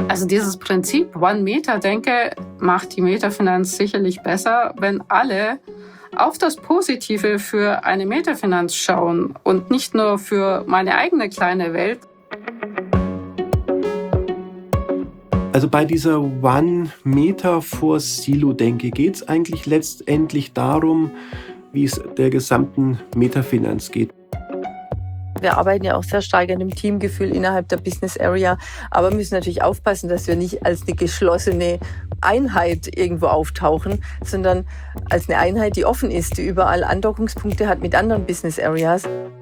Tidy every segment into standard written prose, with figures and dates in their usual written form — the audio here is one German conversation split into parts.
Also dieses Prinzip One-Meter-Denke macht die Metafinanz sicherlich besser, wenn alle auf das Positive für eine Metafinanz schauen und nicht nur für meine eigene kleine Welt. Also bei dieser One-Meter-for-Silo-Denke geht es eigentlich letztendlich darum, wie es der gesamten Metafinanz geht. Wir arbeiten ja auch sehr stark an dem Teamgefühl innerhalb der Business Area, aber müssen natürlich aufpassen, dass wir nicht als eine geschlossene Einheit irgendwo auftauchen, sondern als eine Einheit, die offen ist, die überall Andockungspunkte hat mit anderen Business Areas.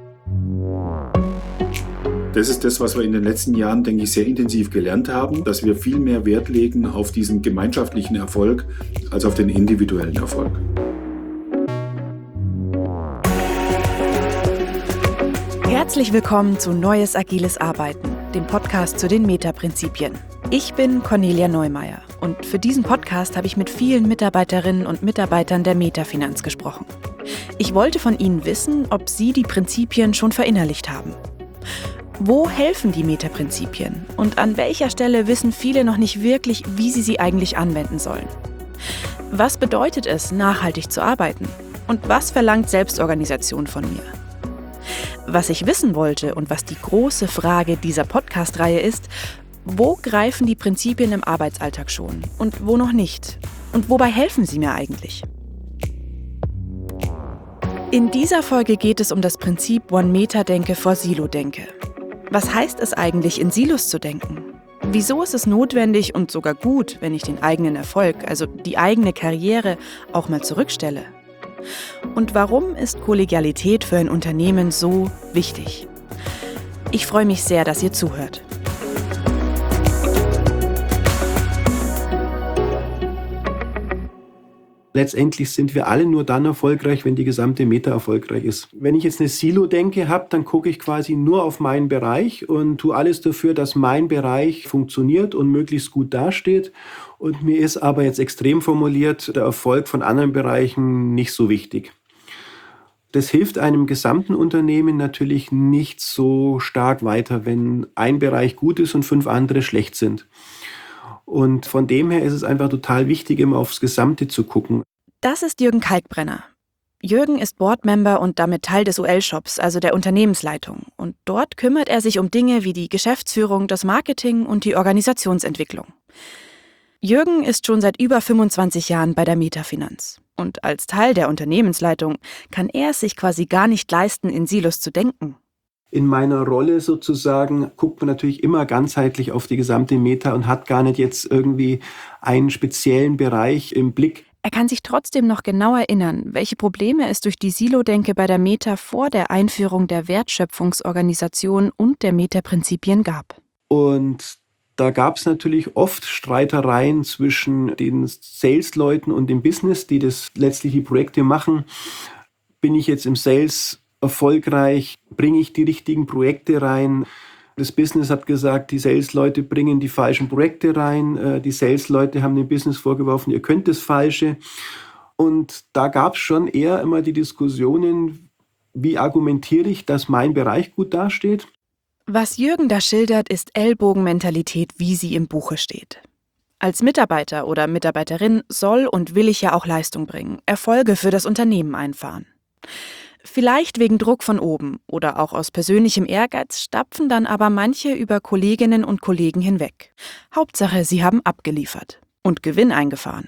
Das ist das, was wir in den letzten Jahren, denke ich, sehr intensiv gelernt haben, dass wir viel mehr Wert legen auf diesen gemeinschaftlichen Erfolg als auf den individuellen Erfolg. Herzlich willkommen zu Neues Agiles Arbeiten, dem Podcast zu den Meta-Prinzipien. Ich bin Cornelia Neumeier und für diesen Podcast habe ich mit vielen Mitarbeiterinnen und Mitarbeitern der Metafinanz gesprochen. Ich wollte von ihnen wissen, ob sie die Prinzipien schon verinnerlicht haben. Wo helfen die Meta-Prinzipien und an welcher Stelle wissen viele noch nicht wirklich, wie sie sie eigentlich anwenden sollen? Was bedeutet es, nachhaltig zu arbeiten? Und was verlangt Selbstorganisation von mir? Was ich wissen wollte und was die große Frage dieser Podcast-Reihe ist: Wo greifen die Prinzipien im Arbeitsalltag schon und wo noch nicht? Und wobei helfen sie mir eigentlich? In dieser Folge geht es um das Prinzip One-Meter-Denke vor Silo-Denke. Was heißt es eigentlich, in Silos zu denken? Wieso ist es notwendig und sogar gut, wenn ich den eigenen Erfolg, also die eigene Karriere, auch mal zurückstelle? Und warum ist Kollegialität für ein Unternehmen so wichtig? Ich freue mich sehr, dass ihr zuhört. Letztendlich sind wir alle nur dann erfolgreich, wenn die gesamte Meta erfolgreich ist. Wenn ich jetzt eine Silo-Denke habe, dann gucke ich quasi nur auf meinen Bereich und tue alles dafür, dass mein Bereich funktioniert und möglichst gut dasteht. Und mir ist aber jetzt extrem formuliert der Erfolg von anderen Bereichen nicht so wichtig. Das hilft einem gesamten Unternehmen natürlich nicht so stark weiter, wenn ein Bereich gut ist und 5 andere schlecht sind. Und von dem her ist es einfach total wichtig, immer aufs Gesamte zu gucken. Das ist Jürgen Kalkbrenner. Jürgen ist Boardmember und damit Teil des UL-Shops, also der Unternehmensleitung. Und dort kümmert er sich um Dinge wie die Geschäftsführung, das Marketing und die Organisationsentwicklung. Jürgen ist schon seit über 25 Jahren bei der Metafinanz. Und als Teil der Unternehmensleitung kann er es sich quasi gar nicht leisten, in Silos zu denken. In meiner Rolle sozusagen guckt man natürlich immer ganzheitlich auf die gesamte Meta und hat gar nicht jetzt irgendwie einen speziellen Bereich im Blick. Er kann sich trotzdem noch genau erinnern, welche Probleme es durch die Silo-Denke bei der Meta vor der Einführung der Wertschöpfungsorganisation und der Meta-Prinzipien gab. Und da gab es natürlich oft Streitereien zwischen den Sales-Leuten und dem Business, die das letztlich die Projekte machen. Bin ich jetzt im Sales erfolgreich? Bringe ich die richtigen Projekte rein? Das Business hat gesagt, die Sales-Leute bringen die falschen Projekte rein. Die Sales-Leute haben dem Business vorgeworfen, ihr könnt das Falsche. Und da gab es schon eher immer die Diskussionen, wie argumentiere ich, dass mein Bereich gut dasteht? Was Jürgen da schildert, ist Ellbogenmentalität, wie sie im Buche steht. Als Mitarbeiter oder Mitarbeiterin soll und will ich ja auch Leistung bringen, Erfolge für das Unternehmen einfahren. Vielleicht wegen Druck von oben oder auch aus persönlichem Ehrgeiz stapfen dann aber manche über Kolleginnen und Kollegen hinweg. Hauptsache, sie haben abgeliefert und Gewinn eingefahren.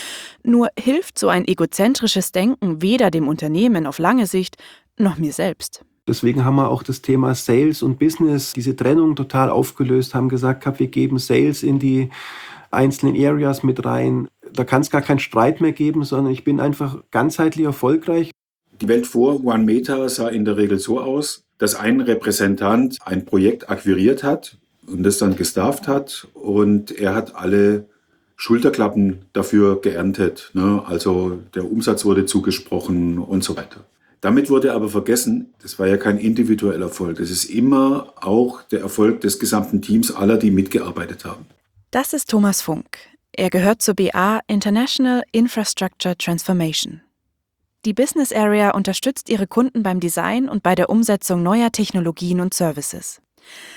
Nur hilft so ein egozentrisches Denken weder dem Unternehmen auf lange Sicht noch mir selbst. Deswegen haben wir auch das Thema Sales und Business, diese Trennung total aufgelöst, haben gesagt, wir geben Sales in die einzelnen Areas mit rein. Da kann es gar keinen Streit mehr geben, sondern ich bin einfach ganzheitlich erfolgreich. Die Welt vor One-Meter sah in der Regel so aus, dass ein Repräsentant ein Projekt akquiriert hat und das dann gestafft hat und er hat alle Schulterklappen dafür geerntet. Also der Umsatz wurde zugesprochen und so weiter. Damit wurde aber vergessen, das war ja kein individueller Erfolg. Das ist immer auch der Erfolg des gesamten Teams aller, die mitgearbeitet haben. Das ist Thomas Funk. Er gehört zur BA International Infrastructure Transformation. Die Business Area unterstützt ihre Kunden beim Design und bei der Umsetzung neuer Technologien und Services.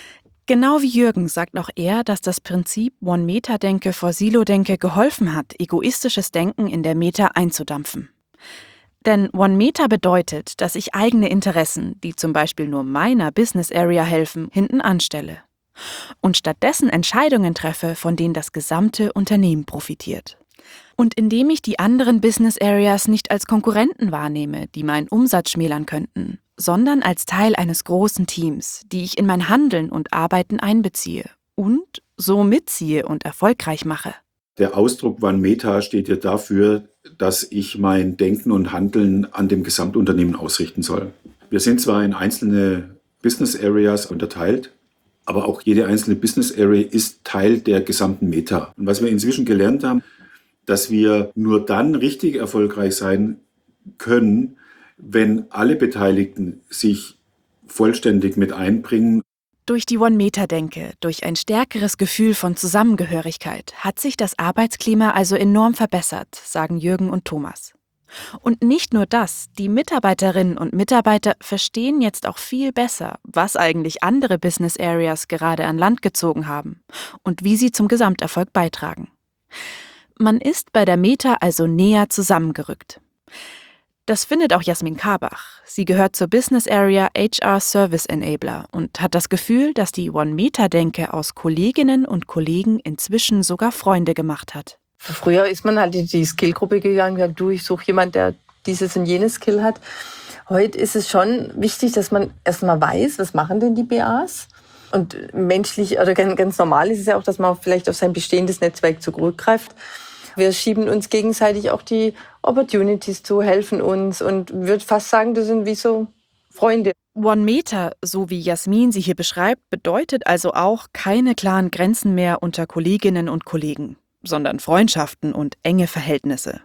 Genau wie Jürgen sagt auch er, dass das Prinzip One-Meter-Denke vor Silo-Denke geholfen hat, egoistisches Denken in der Meta einzudampfen. Denn One-Meter bedeutet, dass ich eigene Interessen, die zum Beispiel nur meiner Business Area helfen, hinten anstelle. Und stattdessen Entscheidungen treffe, von denen das gesamte Unternehmen profitiert. Und indem ich die anderen Business Areas nicht als Konkurrenten wahrnehme, die meinen Umsatz schmälern könnten, sondern als Teil eines großen Teams, die ich in mein Handeln und Arbeiten einbeziehe und so mitziehe und erfolgreich mache. Der Ausdruck One-Meta steht ja dafür, dass ich mein Denken und Handeln an dem Gesamtunternehmen ausrichten soll. Wir sind zwar in einzelne Business Areas unterteilt, aber auch jede einzelne Business Area ist Teil der gesamten Meta. Und was wir inzwischen gelernt haben, dass wir nur dann richtig erfolgreich sein können, wenn alle Beteiligten sich vollständig mit einbringen. Durch die One-Meter-Denke, durch ein stärkeres Gefühl von Zusammengehörigkeit hat sich das Arbeitsklima also enorm verbessert, sagen Jürgen und Thomas. Und nicht nur das, die Mitarbeiterinnen und Mitarbeiter verstehen jetzt auch viel besser, was eigentlich andere Business Areas gerade an Land gezogen haben und wie sie zum Gesamterfolg beitragen. Man ist bei der Meta also näher zusammengerückt. Das findet auch Jasmin Karbach. Sie gehört zur Business Area HR Service Enabler und hat das Gefühl, dass die One-Meter-Denke aus Kolleginnen und Kollegen inzwischen sogar Freunde gemacht hat. Früher ist man halt in die Skillgruppe gegangen und gesagt, du, ich suche jemanden, der dieses und jenes Skill hat. Heute ist es schon wichtig, dass man erstmal weiß, was machen denn die BAs? Und menschlich oder ganz normal ist es ja auch, dass man vielleicht auf sein bestehendes Netzwerk zurückgreift. Wir schieben uns gegenseitig auch die Opportunities zu, helfen uns und würde fast sagen, das sind wie so Freunde. One-Meter, so wie Jasmin sie hier beschreibt, bedeutet also auch keine klaren Grenzen mehr unter Kolleginnen und Kollegen, sondern Freundschaften und enge Verhältnisse.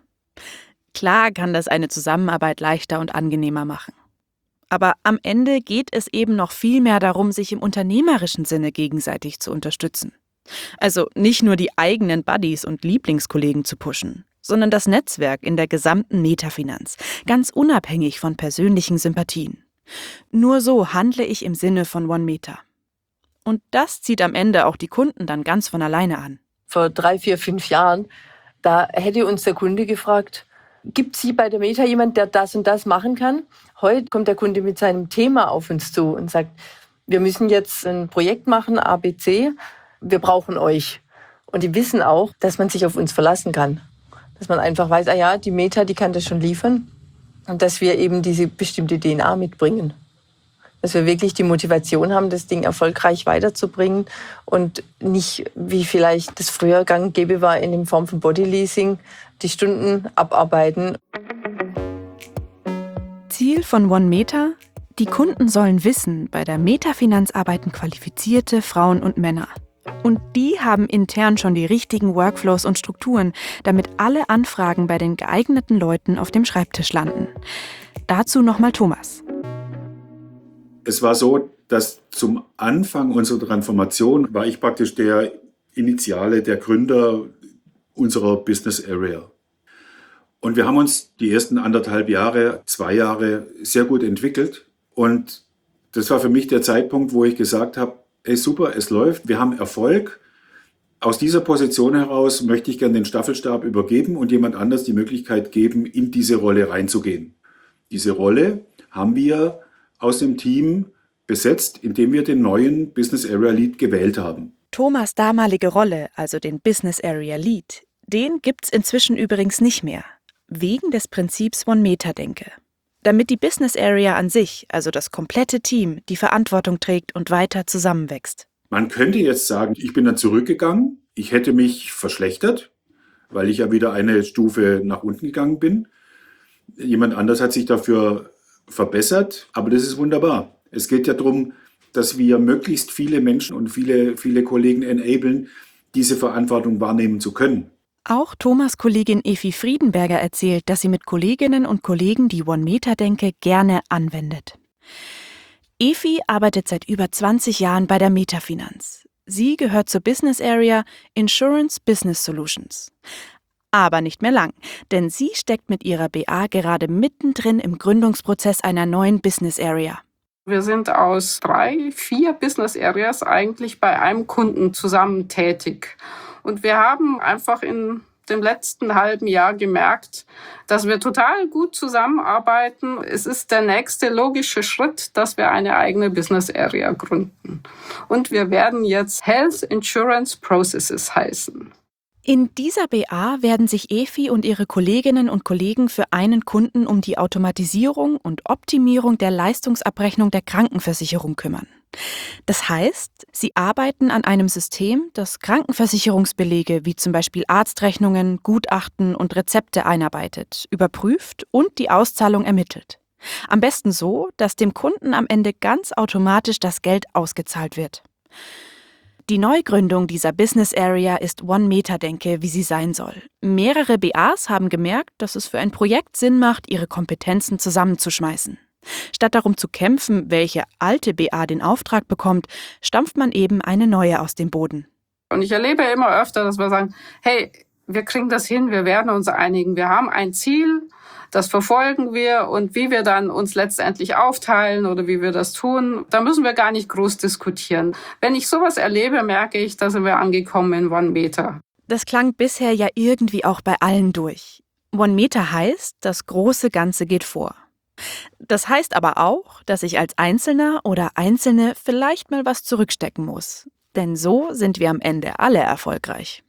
Klar kann das eine Zusammenarbeit leichter und angenehmer machen. Aber am Ende geht es eben noch viel mehr darum, sich im unternehmerischen Sinne gegenseitig zu unterstützen. Also nicht nur die eigenen Buddies und Lieblingskollegen zu pushen, sondern das Netzwerk in der gesamten Metafinanz, ganz unabhängig von persönlichen Sympathien. Nur so handle ich im Sinne von One-Meter. Und das zieht am Ende auch die Kunden dann ganz von alleine an. Vor 3, 4, 5 Jahren, da hätte uns der Kunde gefragt, gibt es hier bei der Meta jemand, der das und das machen kann? Heute kommt der Kunde mit seinem Thema auf uns zu und sagt, wir müssen jetzt ein Projekt machen, ABC, wir brauchen euch. Und die wissen auch, dass man sich auf uns verlassen kann. Dass man einfach weiß, die Meta, die kann das schon liefern. Und dass wir eben diese bestimmte DNA mitbringen. Dass wir wirklich die Motivation haben, das Ding erfolgreich weiterzubringen und nicht, wie vielleicht das früher gang und gäbe war, in Form von Bodyleasing, die Stunden abarbeiten. Ziel von One-Meter? Die Kunden sollen wissen, bei der Metafinanz arbeiten qualifizierte Frauen und Männer. Und die haben intern schon die richtigen Workflows und Strukturen, damit alle Anfragen bei den geeigneten Leuten auf dem Schreibtisch landen. Dazu nochmal Thomas. Es war so, dass zum Anfang unserer Transformation war ich praktisch der Initiale, der Gründer unserer Business Area. Und wir haben uns die ersten 1,5 Jahre, 2 Jahre sehr gut entwickelt. Und das war für mich der Zeitpunkt, wo ich gesagt habe, ey super, es läuft, wir haben Erfolg. Aus dieser Position heraus möchte ich gerne den Staffelstab übergeben und jemand anders die Möglichkeit geben, in diese Rolle reinzugehen. Diese Rolle haben wir aus dem Team besetzt, indem wir den neuen Business Area Lead gewählt haben. Thomas' damalige Rolle, also den Business Area Lead, den gibt's inzwischen übrigens nicht mehr. Wegen des Prinzips One-Meter-Denke. Damit die Business Area an sich, also das komplette Team, die Verantwortung trägt und weiter zusammenwächst. Man könnte jetzt sagen, ich bin dann zurückgegangen, ich hätte mich verschlechtert, weil ich ja wieder eine Stufe nach unten gegangen bin. Jemand anders hat sich dafür verbessert, aber das ist wunderbar. Es geht ja darum, dass wir möglichst viele Menschen und viele Kollegen enablen, diese Verantwortung wahrnehmen zu können. Auch Thomas' Kollegin Evi Friedenberger erzählt, dass sie mit Kolleginnen und Kollegen die One-Meter-Denke gerne anwendet. Evi arbeitet seit über 20 Jahren bei der Metafinanz. Sie gehört zur Business Area Insurance Business Solutions. Aber nicht mehr lang, denn sie steckt mit ihrer BA gerade mittendrin im Gründungsprozess einer neuen Business Area. Wir sind aus 3, 4 Business Areas eigentlich bei einem Kunden zusammen tätig. Und wir haben einfach in dem letzten halben Jahr gemerkt, dass wir total gut zusammenarbeiten. Es ist der nächste logische Schritt, dass wir eine eigene Business Area gründen. Und wir werden jetzt Health Insurance Processes heißen. In dieser BA werden sich Efi und ihre Kolleginnen und Kollegen für einen Kunden um die Automatisierung und Optimierung der Leistungsabrechnung der Krankenversicherung kümmern. Das heißt, sie arbeiten an einem System, das Krankenversicherungsbelege wie zum Beispiel Arztrechnungen, Gutachten und Rezepte einarbeitet, überprüft und die Auszahlung ermittelt. Am besten so, dass dem Kunden am Ende ganz automatisch das Geld ausgezahlt wird. Die Neugründung dieser Business Area ist One-Meter-Denke, wie sie sein soll. Mehrere BAs haben gemerkt, dass es für ein Projekt Sinn macht, ihre Kompetenzen zusammenzuschmeißen. Statt darum zu kämpfen, welche alte BA den Auftrag bekommt, stampft man eben eine neue aus dem Boden. Und ich erlebe immer öfter, dass wir sagen, hey, wir kriegen das hin, wir werden uns einigen, wir haben ein Ziel, das verfolgen wir und wie wir dann uns letztendlich aufteilen oder wie wir das tun, da müssen wir gar nicht groß diskutieren. Wenn ich sowas erlebe, merke ich, da sind wir angekommen in One-Meter. Das klang bisher ja irgendwie auch bei allen durch. One-Meter heißt, das große Ganze geht vor. Das heißt aber auch, dass ich als Einzelner oder Einzelne vielleicht mal was zurückstecken muss. Denn so sind wir am Ende alle erfolgreich.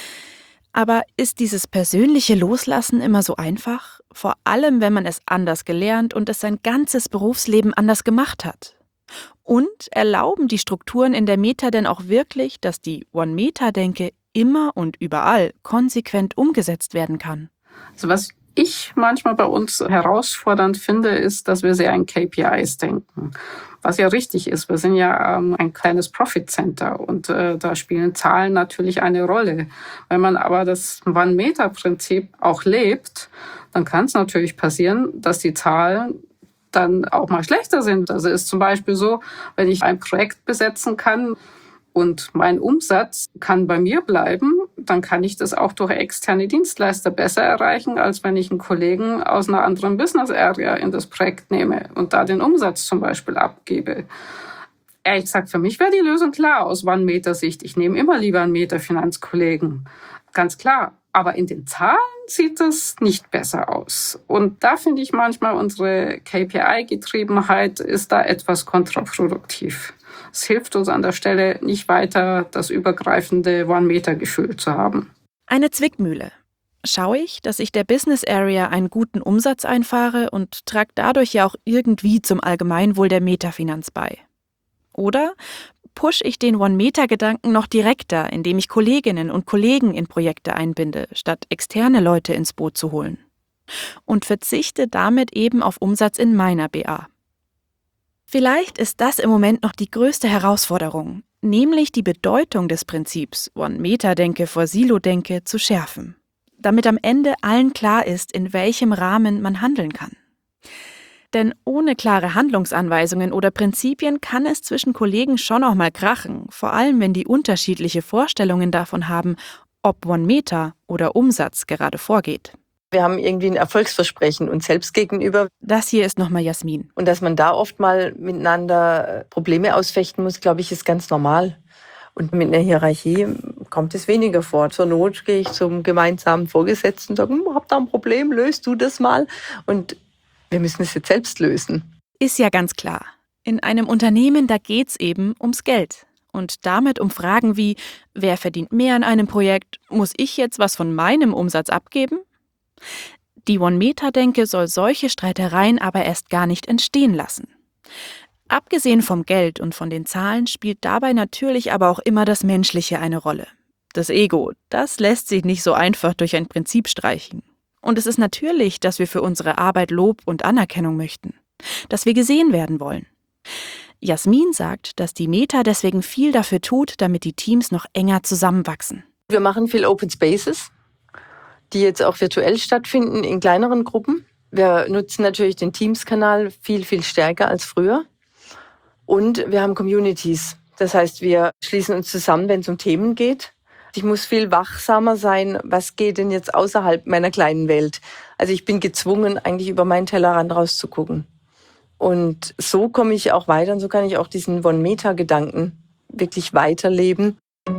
Aber ist dieses persönliche Loslassen immer so einfach? Vor allem, wenn man es anders gelernt und es sein ganzes Berufsleben anders gemacht hat. Und erlauben die Strukturen in der Meta denn auch wirklich, dass die One-Meter-Denke immer und überall konsequent umgesetzt werden kann? Also was ich manchmal bei uns herausfordernd finde, ist, dass wir sehr an KPIs denken. Was ja richtig ist. Wir sind ja ein kleines Profit Center und da spielen Zahlen natürlich eine Rolle. Wenn man aber das One-Meter-Prinzip auch lebt, dann kann es natürlich passieren, dass die Zahlen dann auch mal schlechter sind. Also ist zum Beispiel so, wenn ich ein Projekt besetzen kann und mein Umsatz kann bei mir bleiben, dann kann ich das auch durch externe Dienstleister besser erreichen, als wenn ich einen Kollegen aus einer anderen Business Area in das Projekt nehme und da den Umsatz zum Beispiel abgebe. Ehrlich gesagt, für mich wäre die Lösung klar aus One-Meter-Sicht. Ich nehme immer lieber einen Meter-Finanzkollegen. Ganz klar. Aber in den Zahlen sieht das nicht besser aus. Und da finde ich manchmal, unsere KPI-Getriebenheit ist da etwas kontraproduktiv. Es hilft uns an der Stelle nicht weiter, das übergreifende One-Meter-Gefühl zu haben. Eine Zwickmühle. Schaue ich, dass ich der Business Area einen guten Umsatz einfahre und trage dadurch ja auch irgendwie zum Allgemeinwohl der Metafinanz bei? Oder pushe ich den One-Meter-Gedanken noch direkter, indem ich Kolleginnen und Kollegen in Projekte einbinde, statt externe Leute ins Boot zu holen? Und verzichte damit eben auf Umsatz in meiner BA. Vielleicht ist das im Moment noch die größte Herausforderung, nämlich die Bedeutung des Prinzips One-Meter-Denke vor Silo-Denke zu schärfen, damit am Ende allen klar ist, in welchem Rahmen man handeln kann. Denn ohne klare Handlungsanweisungen oder Prinzipien kann es zwischen Kollegen schon auch mal krachen, vor allem wenn die unterschiedliche Vorstellungen davon haben, ob One-Meter oder Umsatz gerade vorgeht. Wir haben irgendwie ein Erfolgsversprechen uns selbst gegenüber. Das hier ist nochmal Jasmin. Und dass man da oft mal miteinander Probleme ausfechten muss, glaube ich, ist ganz normal. Und mit einer Hierarchie kommt es weniger vor. Zur Not gehe ich zum gemeinsamen Vorgesetzten und sage, hab da ein Problem, löst du das mal. Und wir müssen es jetzt selbst lösen. Ist ja ganz klar. In einem Unternehmen, da geht's eben ums Geld. Und damit um Fragen wie, wer verdient mehr an einem Projekt? Muss ich jetzt was von meinem Umsatz abgeben? Die One-Meter-Denke soll solche Streitereien aber erst gar nicht entstehen lassen. Abgesehen vom Geld und von den Zahlen spielt dabei natürlich aber auch immer das Menschliche eine Rolle. Das Ego, das lässt sich nicht so einfach durch ein Prinzip streichen. Und es ist natürlich, dass wir für unsere Arbeit Lob und Anerkennung möchten, dass wir gesehen werden wollen. Jasmin sagt, dass die Meta deswegen viel dafür tut, damit die Teams noch enger zusammenwachsen. Wir machen viel Open Spaces, die jetzt auch virtuell stattfinden in kleineren Gruppen. Wir nutzen natürlich den Teams-Kanal viel, viel stärker als früher. Und wir haben Communities. Das heißt, wir schließen uns zusammen, wenn es um Themen geht. Ich muss viel wachsamer sein, was geht denn jetzt außerhalb meiner kleinen Welt. Also ich bin gezwungen, eigentlich über meinen Tellerrand rauszugucken. Und so komme ich auch weiter und so kann ich auch diesen One-Meter-Gedanken wirklich weiterleben.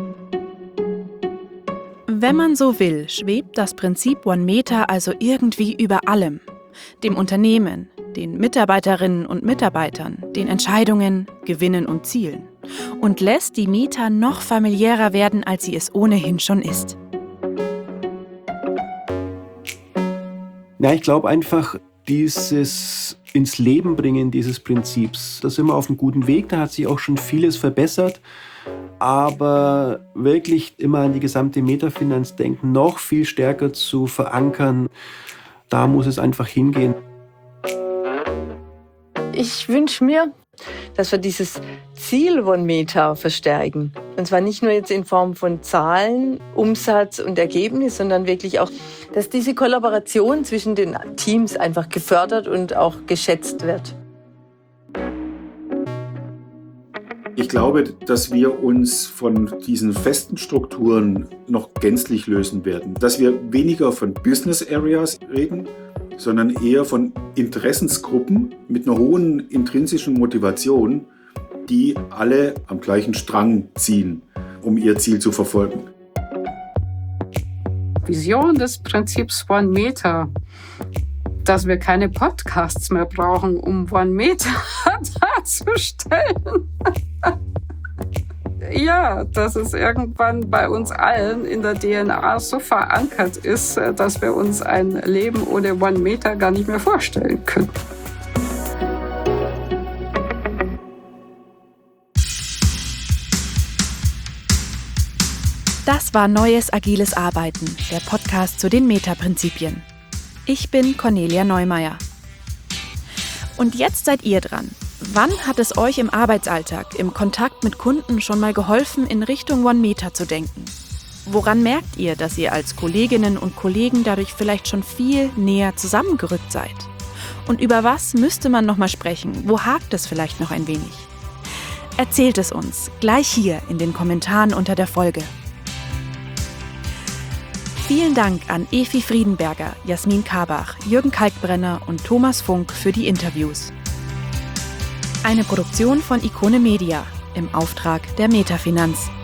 Wenn man so will, schwebt das Prinzip One Meter also irgendwie über allem. Dem Unternehmen, den Mitarbeiterinnen und Mitarbeitern, den Entscheidungen, Gewinnen und Zielen. Und lässt die Meta noch familiärer werden, als sie es ohnehin schon ist. Ja, ich glaube einfach, dieses ins Leben bringen dieses Prinzips, da sind wir auf einem guten Weg, da hat sich auch schon vieles verbessert. Aber wirklich immer an die gesamte Metafinanz denken, noch viel stärker zu verankern, da muss es einfach hingehen. Ich wünsche mir, dass wir dieses Ziel One Meter verstärken. Und zwar nicht nur jetzt in Form von Zahlen, Umsatz und Ergebnis, sondern wirklich auch, dass diese Kollaboration zwischen den Teams einfach gefördert und auch geschätzt wird. Ich glaube, dass wir uns von diesen festen Strukturen noch gänzlich lösen werden. Dass wir weniger von Business Areas reden, sondern eher von Interessensgruppen mit einer hohen intrinsischen Motivation, die alle am gleichen Strang ziehen, um ihr Ziel zu verfolgen. Vision des Prinzips One Meter, dass wir keine Podcasts mehr brauchen, um One Meter darzustellen. Ja, dass es irgendwann bei uns allen in der DNA so verankert ist, dass wir uns ein Leben ohne One Meter gar nicht mehr vorstellen können. Das war Neues Agiles Arbeiten, der Podcast zu den Meta-Prinzipien. Ich bin Cornelia Neumeier. Und jetzt seid ihr dran. Wann hat es euch im Arbeitsalltag, im Kontakt mit Kunden schon mal geholfen, in Richtung One Meter zu denken? Woran merkt ihr, dass ihr als Kolleginnen und Kollegen dadurch vielleicht schon viel näher zusammengerückt seid? Und über was müsste man noch mal sprechen? Wo hakt es vielleicht noch ein wenig? Erzählt es uns, gleich hier in den Kommentaren unter der Folge. Vielen Dank an Evi Friedenberger, Jasmin Karbach, Jürgen Kalkbrenner und Thomas Funk für die Interviews. Eine Produktion von Ikone Media im Auftrag der Metafinanz.